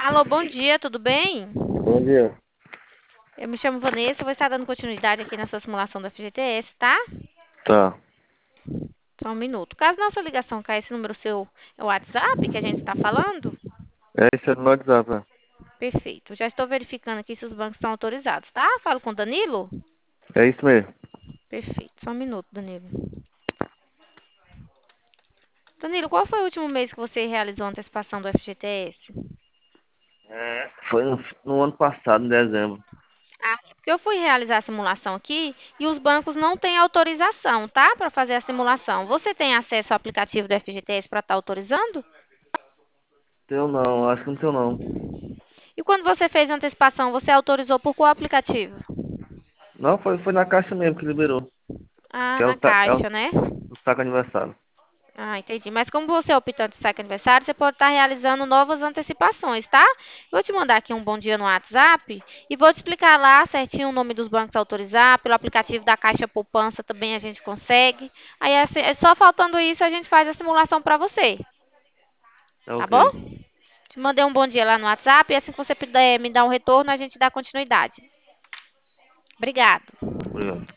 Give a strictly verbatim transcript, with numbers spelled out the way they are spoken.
Alô, bom dia, tudo bem? Bom dia. Eu me chamo Vanessa, vou estar dando continuidade aqui na sua simulação da F G T S, tá? Tá. Só um minuto. Caso nossa ligação caia, esse número seu é o WhatsApp que a gente está falando? É isso aí no WhatsApp, né? Perfeito. Já estou verificando aqui se os bancos estão autorizados, tá? Falo com o Danilo? É isso mesmo. Perfeito. Só um minuto, Danilo. Danilo, qual foi o último mês que você realizou a antecipação do F G T S? É, foi no, no ano passado, em dezembro. Ah, porque eu fui realizar a simulação aqui e os bancos não têm autorização, tá? Para fazer a simulação. Você tem acesso ao aplicativo do F G T S para estar autorizando? Teu não, acho que não teu não. E quando você fez a antecipação, você autorizou por qual aplicativo? Não, foi, foi na caixa mesmo que liberou. Ah, Que é na o, sa- é o, Caixa, né? o saco aniversário. Ah, entendi. Mas como você é optante de saque aniversário, você pode estar realizando novas antecipações, tá? Vou te mandar aqui um bom dia no WhatsApp e vou te explicar lá certinho o nome dos bancos a autorizar. Pelo aplicativo da Caixa Poupança também a gente consegue. Aí, assim, é só faltando isso, a gente faz a simulação para você, É tá ok. bom? Te mandei um bom dia lá no WhatsApp e assim que você puder me dar um retorno, a gente dá continuidade. Obrigado. Obrigado.